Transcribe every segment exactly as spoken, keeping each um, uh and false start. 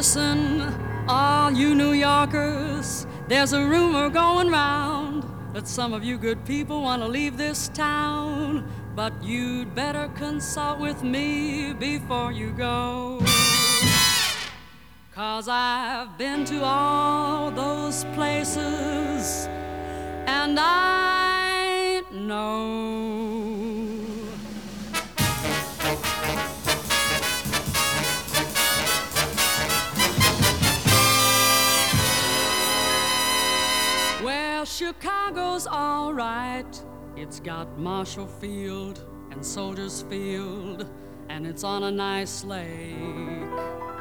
listen, all you New Yorkers, there's a rumor going round that some of you good people want to leave this town, but you'd better consult with me before you go. 'Cause I've been to all those places, and I know well, Chicago's all right. It's got Marshall Field and Soldiers Field, and it's on a nice lake.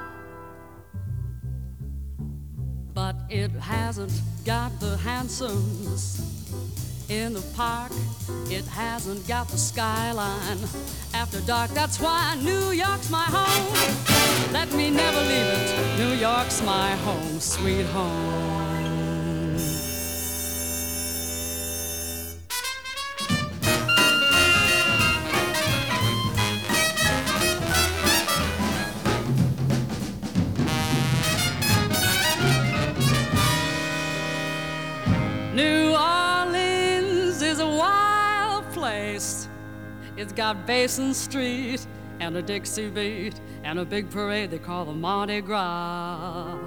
But it hasn't got the Hansoms in the park. It hasn't got the skyline after dark. That's why New York's my home. Let me never leave it. New York's my home, sweet home. New Orleans is a wild place. It's got Basin Street and a Dixie beat and a big parade they call the Mardi Gras.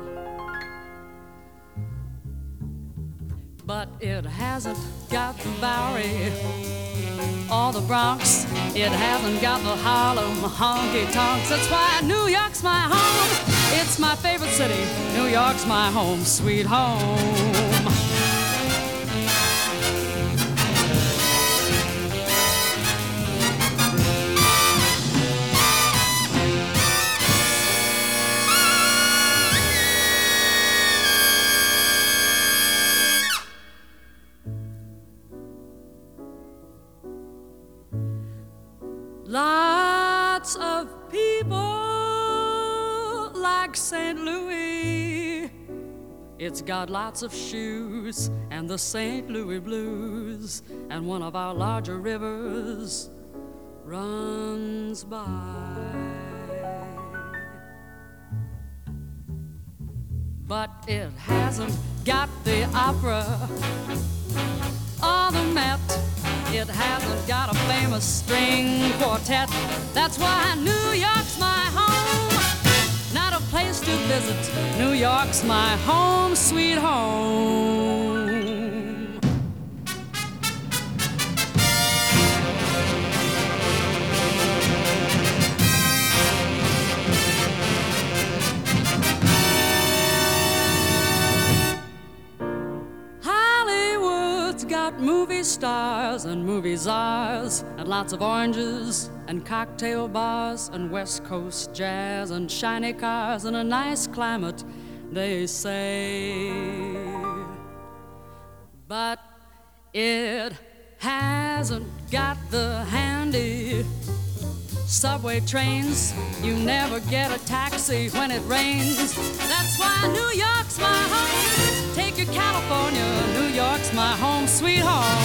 But it hasn't got the Bowery or the Bronx. It hasn't got the Harlem honky-tonks. That's why New York's my home. It's my favorite city. New York's my home, sweet home. Lots of people like Saint Louis. It's got lots of shoes and the Saint Louis blues, and one of our larger rivers runs by. But it hasn't got the opera or the Met. It hasn't got a famous string quartet. That's why New York's my home. Not a place to visit. New York's my home, sweet home. Got movie stars and movie czars and lots of oranges and cocktail bars and West Coast jazz and shiny cars and a nice climate, they say. But it hasn't got the handy subway trains. You never get a taxi when it rains. That's why New York's my home. Take your California, New York's my home, sweet home.